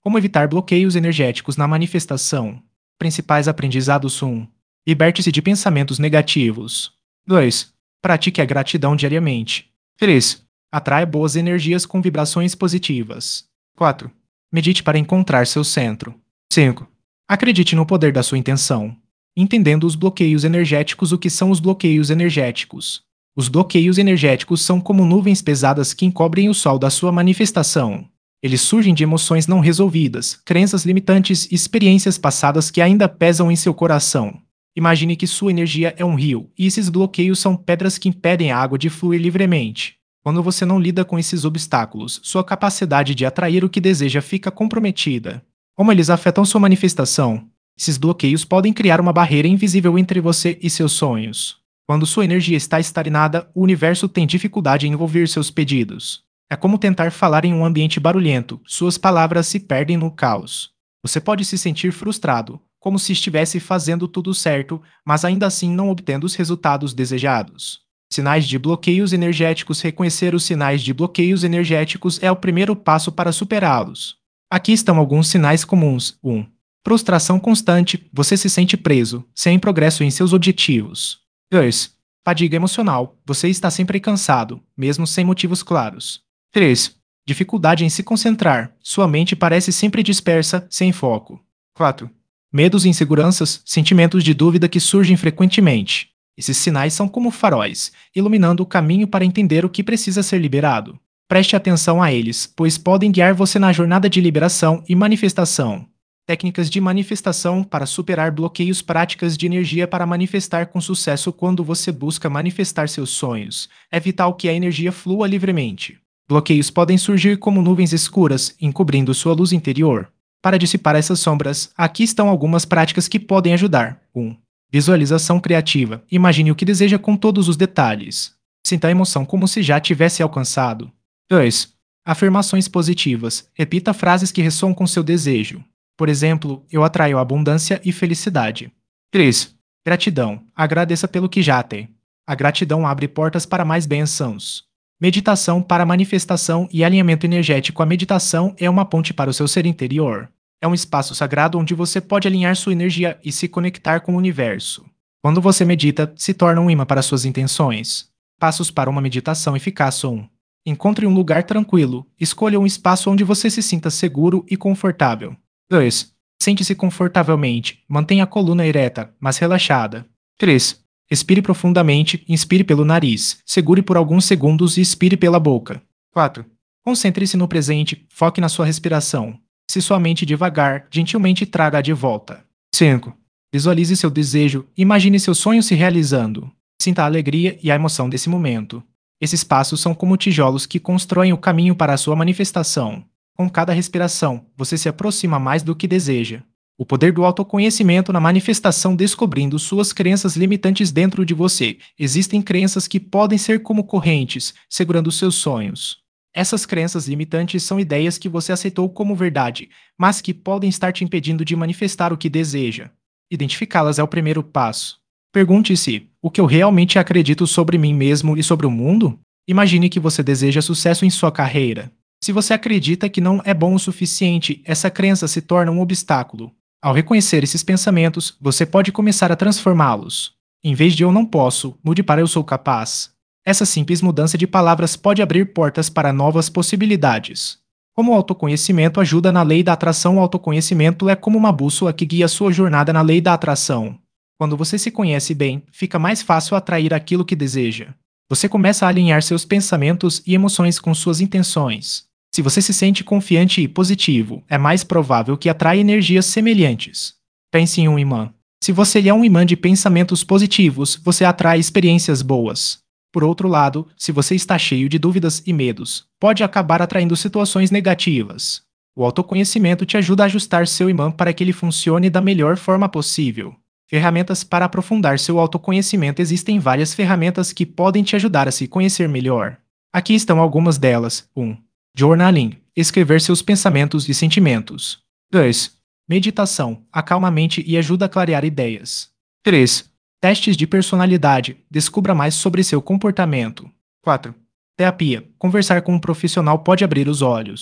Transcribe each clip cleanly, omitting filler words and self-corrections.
Como evitar bloqueios energéticos na manifestação? Principais aprendizados: 1. Liberte-se de pensamentos negativos. 2. Pratique a gratidão diariamente. 3. Atraia boas energias com vibrações positivas. 4. Medite para encontrar seu centro. 5. Acredite no poder da sua intenção. Entendendo os bloqueios energéticos. O que são os bloqueios energéticos? Os bloqueios energéticos são como nuvens pesadas que encobrem o sol da sua manifestação. Eles surgem de emoções não resolvidas, crenças limitantes e experiências passadas que ainda pesam em seu coração. Imagine que sua energia é um rio, e esses bloqueios são pedras que impedem a água de fluir livremente. Quando você não lida com esses obstáculos, sua capacidade de atrair o que deseja fica comprometida. Como eles afetam sua manifestação? Esses bloqueios podem criar uma barreira invisível entre você e seus sonhos. Quando sua energia está estagnada, o universo tem dificuldade em envolver seus pedidos. É como tentar falar em um ambiente barulhento, suas palavras se perdem no caos. Você pode se sentir frustrado, como se estivesse fazendo tudo certo, mas ainda assim não obtendo os resultados desejados. Sinais de bloqueios energéticos. Reconhecer os sinais de bloqueios energéticos é o primeiro passo para superá-los. Aqui estão alguns sinais comuns. 1. Frustração constante. Você se sente preso, sem progresso em seus objetivos. 2. Fadiga emocional. Você está sempre cansado, mesmo sem motivos claros. 3. Dificuldade em se concentrar. Sua mente parece sempre dispersa, sem foco. 4. Medos e inseguranças, sentimentos de dúvida que surgem frequentemente. Esses sinais são como faróis, iluminando o caminho para entender o que precisa ser liberado. Preste atenção a eles, pois podem guiar você na jornada de liberação e manifestação. Técnicas de manifestação para superar bloqueios. Práticas de energia para manifestar com sucesso. Quando você busca manifestar seus sonhos, é vital que a energia flua livremente. Bloqueios podem surgir como nuvens escuras, encobrindo sua luz interior. Para dissipar essas sombras, aqui estão algumas práticas que podem ajudar. 1. Visualização criativa. Imagine o que deseja com todos os detalhes. Sinta a emoção como se já tivesse alcançado. 2. Afirmações positivas. Repita frases que ressoam com seu desejo. Por exemplo, eu atraio abundância e felicidade. 3. Gratidão. Agradeça pelo que já tem. A gratidão abre portas para mais bênçãos. Meditação para manifestação e alinhamento energético. A meditação é uma ponte para o seu ser interior. É um espaço sagrado onde você pode alinhar sua energia e se conectar com o universo. Quando você medita, se torna um imã para suas intenções. Passos para uma meditação eficaz. 1. Encontre um lugar tranquilo. Escolha um espaço onde você se sinta seguro e confortável. 2. Sente-se confortavelmente. Mantenha a coluna ereta, mas relaxada. 3. Respire profundamente. Inspire pelo nariz. Segure por alguns segundos e expire pela boca. 4. Concentre-se no presente. Foque na sua respiração. Se sua mente devagar, gentilmente traga-a de volta. 5. Visualize seu desejo. Imagine seu sonho se realizando. Sinta a alegria e a emoção desse momento. Esses passos são como tijolos que constroem o caminho para a sua manifestação. Com cada respiração, você se aproxima mais do que deseja. O poder do autoconhecimento na manifestação. Descobrindo suas crenças limitantes dentro de você. Existem crenças que podem ser como correntes, segurando seus sonhos. Essas crenças limitantes são ideias que você aceitou como verdade, mas que podem estar te impedindo de manifestar o que deseja. Identificá-las é o primeiro passo. Pergunte-se: o que eu realmente acredito sobre mim mesmo e sobre o mundo? Imagine que você deseja sucesso em sua carreira. Se você acredita que não é bom o suficiente, essa crença se torna um obstáculo. Ao reconhecer esses pensamentos, você pode começar a transformá-los. Em vez de eu não posso, mude para eu sou capaz. Essa simples mudança de palavras pode abrir portas para novas possibilidades. Como o autoconhecimento ajuda na lei da atração. O autoconhecimento é como uma bússola que guia sua jornada na lei da atração. Quando você se conhece bem, fica mais fácil atrair aquilo que deseja. Você começa a alinhar seus pensamentos e emoções com suas intenções. Se você se sente confiante e positivo, é mais provável que atraia energias semelhantes. Pense em um imã. Se você é um imã de pensamentos positivos, você atrai experiências boas. Por outro lado, se você está cheio de dúvidas e medos, pode acabar atraindo situações negativas. O autoconhecimento te ajuda a ajustar seu imã para que ele funcione da melhor forma possível. Ferramentas para aprofundar seu autoconhecimento. Existem várias ferramentas que podem te ajudar a se conhecer melhor. Aqui estão algumas delas. 1. Journaling. Escrever seus pensamentos e sentimentos. 2. Meditação. Acalma a mente e ajuda a clarear ideias. 3. Testes de personalidade. Descubra mais sobre seu comportamento. 4. Terapia. Conversar com um profissional pode abrir os olhos.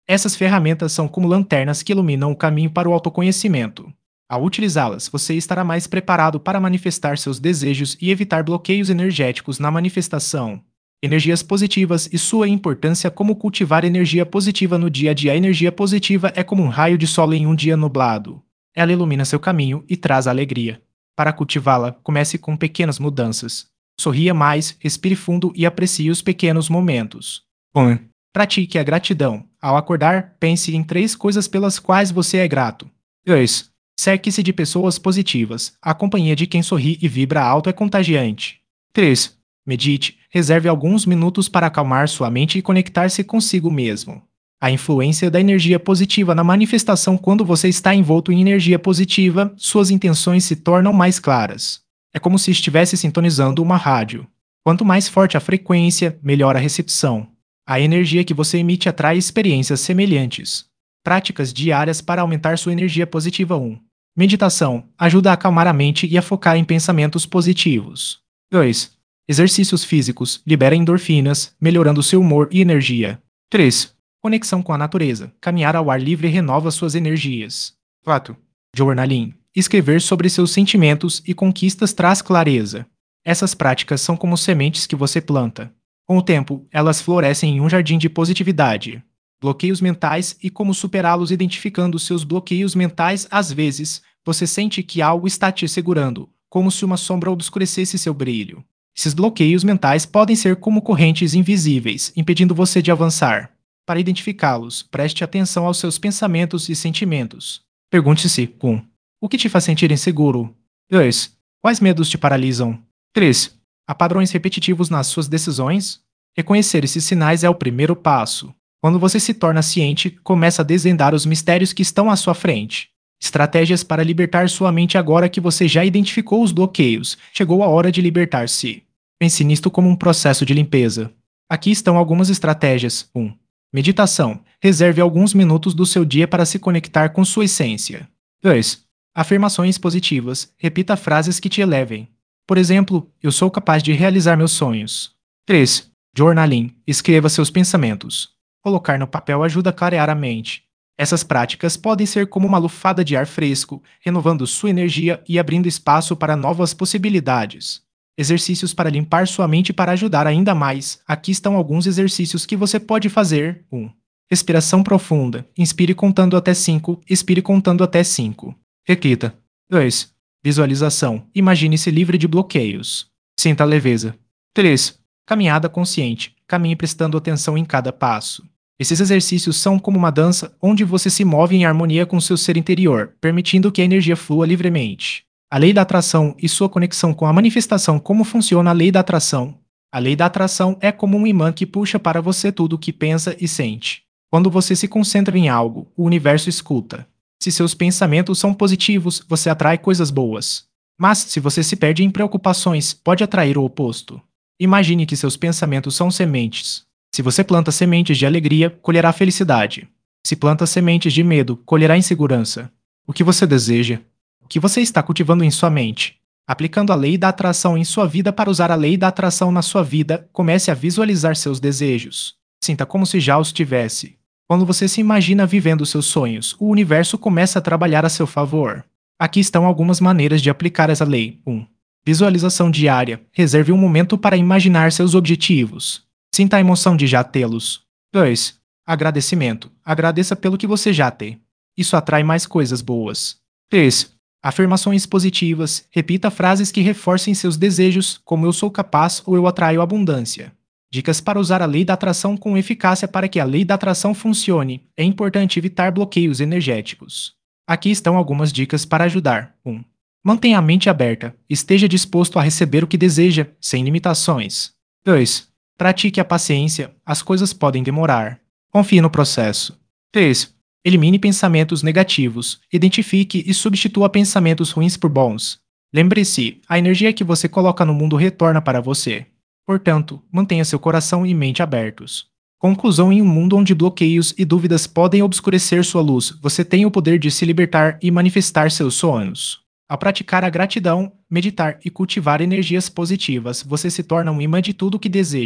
Essas ferramentas são como lanternas que iluminam o caminho para o autoconhecimento. Ao utilizá-las, você estará mais preparado para manifestar seus desejos e evitar bloqueios energéticos na manifestação. Energias positivas e sua importância como cultivar energia positiva no dia a dia. A energia positiva é como um raio de sol em um dia nublado. Ela ilumina seu caminho e traz alegria. Para cultivá-la, comece com pequenas mudanças. Sorria mais, respire fundo e aprecie os pequenos momentos. 1. Pratique a gratidão. Ao acordar, pense em 3 coisas pelas quais você é grato. 2. Cerque-se de pessoas positivas. A companhia de quem sorri e vibra alto é contagiante. 3. Medite. Reserve alguns minutos para acalmar sua mente e conectar-se consigo mesmo. A influência da energia positiva na manifestação. Quando você está envolto em energia positiva, suas intenções se tornam mais claras. É como se estivesse sintonizando uma rádio. Quanto mais forte a frequência, melhor a recepção. A energia que você emite atrai experiências semelhantes. Práticas diárias para aumentar sua energia positiva. 1. Meditação. Ajuda a acalmar a mente e a focar em pensamentos positivos. 2. Exercícios físicos. Libera endorfinas, melhorando seu humor e energia. 3. Conexão com a natureza. Caminhar ao ar livre renova suas energias. 4. Journaling. Escrever sobre seus sentimentos e conquistas traz clareza. Essas práticas são como sementes que você planta. Com o tempo, elas florescem em um jardim de positividade. Bloqueios mentais e como superá-los. Identificando seus bloqueios mentais. Às vezes, você sente que algo está te segurando, como se uma sombra obscurecesse seu brilho. Esses bloqueios mentais podem ser como correntes invisíveis, impedindo você de avançar. Para identificá-los, preste atenção aos seus pensamentos e sentimentos. Pergunte-se: 1. O que te faz sentir inseguro? 2. Quais medos te paralisam? 3. Há padrões repetitivos nas suas decisões? Reconhecer esses sinais é o primeiro passo. Quando você se torna ciente, começa a desvendar os mistérios que estão à sua frente. Estratégias para libertar sua mente. Agora que você já identificou os bloqueios, chegou a hora de libertar-se. Pense nisto como um processo de limpeza. Aqui estão algumas estratégias. 1. Meditação. Reserve alguns minutos do seu dia para se conectar com sua essência. 2. Afirmações positivas. Repita frases que te elevem. Por exemplo, eu sou capaz de realizar meus sonhos. 3. Journaling. Escreva seus pensamentos. Colocar no papel ajuda a clarear a mente. Essas práticas podem ser como uma lufada de ar fresco, renovando sua energia e abrindo espaço para novas possibilidades. Exercícios para limpar sua mente. Para ajudar ainda mais, aqui estão alguns exercícios que você pode fazer. 1. Respiração profunda. Inspire contando até 5, expire contando até 5. Repita. 2. Visualização. Imagine-se livre de bloqueios. Sinta a leveza. 3. Caminhada consciente. Caminhe prestando atenção em cada passo. Esses exercícios são como uma dança, onde você se move em harmonia com seu ser interior, permitindo que a energia flua livremente. A lei da atração e sua conexão com a manifestação. Como funciona a lei da atração? A lei da atração é como um imã que puxa para você tudo o que pensa e sente. Quando você se concentra em algo, o universo escuta. Se seus pensamentos são positivos, você atrai coisas boas. Mas, se você se perde em preocupações, pode atrair o oposto. Imagine que seus pensamentos são sementes. Se você planta sementes de alegria, colherá felicidade. Se planta sementes de medo, colherá insegurança. O que você deseja? O que você está cultivando em sua mente? Aplicando a lei da atração em sua vida. Para usar a lei da atração na sua vida, comece a visualizar seus desejos. Sinta como se já os tivesse. Quando você se imagina vivendo seus sonhos, o universo começa a trabalhar a seu favor. Aqui estão algumas maneiras de aplicar essa lei. 1. Visualização diária. Reserve um momento para imaginar seus objetivos. Sinta a emoção de já tê-los. 2. Agradecimento. Agradeça pelo que você já tem. Isso atrai mais coisas boas. 3. Afirmações positivas. Repita frases que reforcem seus desejos, como eu sou capaz ou eu atraio abundância. Dicas para usar a lei da atração com eficácia. Para que a lei da atração funcione, é importante evitar bloqueios energéticos. Aqui estão algumas dicas para ajudar. 1. Mantenha a mente aberta. Esteja disposto a receber o que deseja, sem limitações. 2. Pratique a paciência. As coisas podem demorar. Confie no processo. 3. Elimine pensamentos negativos. Identifique e substitua pensamentos ruins por bons. Lembre-se, a energia que você coloca no mundo retorna para você. Portanto, mantenha seu coração e mente abertos. Conclusão: em um mundo onde bloqueios e dúvidas podem obscurecer sua luz, você tem o poder de se libertar e manifestar seus sonhos. Ao praticar a gratidão, meditar e cultivar energias positivas, você se torna um imã de tudo o que deseja.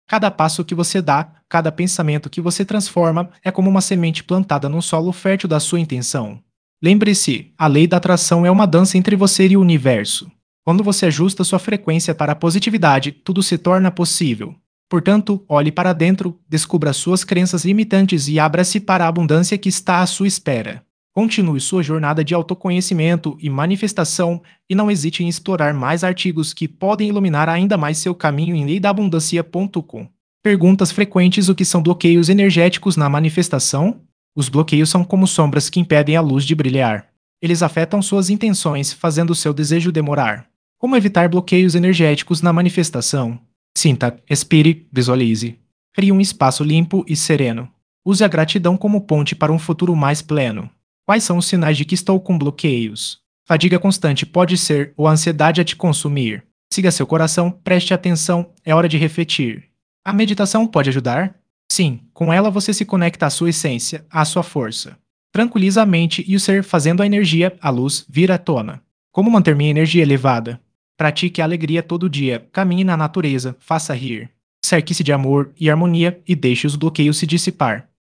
Cada passo que você dá, cada pensamento que você transforma é como uma semente plantada num solo fértil da sua intenção. Lembre-se, a lei da atração é uma dança entre você e o universo. Quando você ajusta sua frequência para a positividade, tudo se torna possível. Portanto, olhe para dentro, descubra suas crenças limitantes e abra-se para a abundância que está à sua espera. Continue sua jornada de autoconhecimento e manifestação e não hesite em explorar mais artigos que podem iluminar ainda mais seu caminho em leidabundancia.com. Perguntas frequentes: o que são bloqueios energéticos na manifestação? Os bloqueios são como sombras que impedem a luz de brilhar. Eles afetam suas intenções, fazendo seu desejo demorar. Como evitar bloqueios energéticos na manifestação? Sinta, respire, visualize. Crie um espaço limpo e sereno. Use a gratidão como ponte para um futuro mais pleno. Quais são os sinais de que estou com bloqueios? Fadiga constante pode ser ou a ansiedade a te consumir. Siga seu coração, preste atenção, é hora de refletir. A meditação pode ajudar? Sim, com ela você se conecta à sua essência, à sua força. Tranquiliza a mente e o ser fazendo a energia, a luz, vir à tona. Como manter minha energia elevada? Pratique a alegria todo dia, caminhe na natureza, faça rir. Cerque-se de amor e harmonia e deixe os bloqueios se dissipar.